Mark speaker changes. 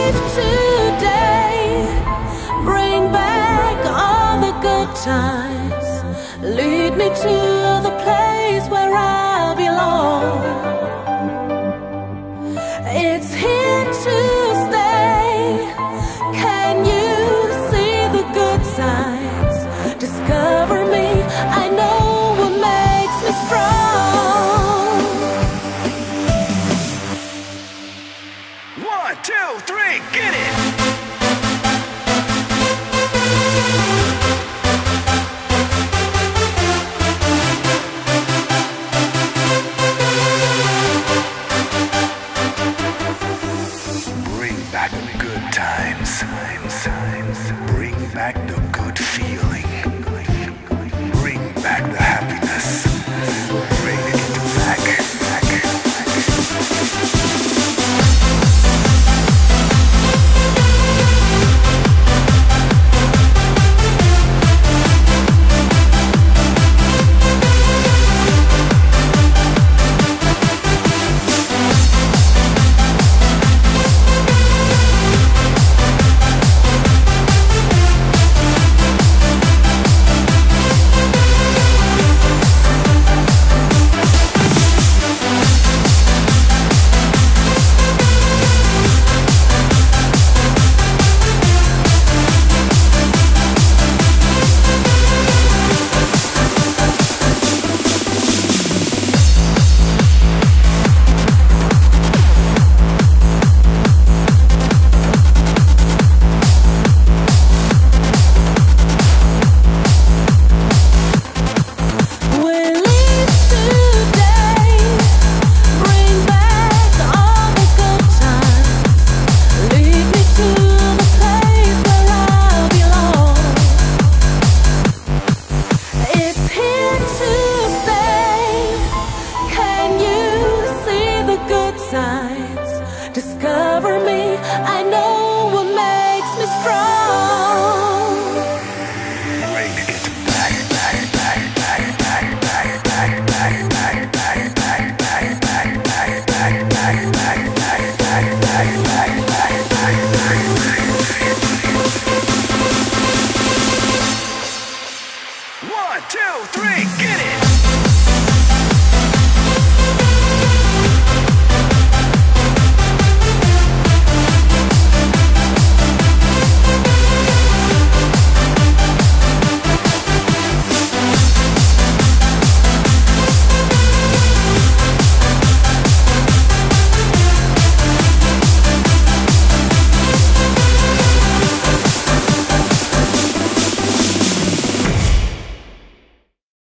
Speaker 1: leave today, bring back all the good times. Lead me to the place where I belong. It's here to stay. Can you see the good signs? Discover me, I know what makes me strong.
Speaker 2: 1, 2, 3, get it! Bring back the good times. Bring back the good feeling. Bring back the happiness. Bring it back.
Speaker 1: Discover me, I know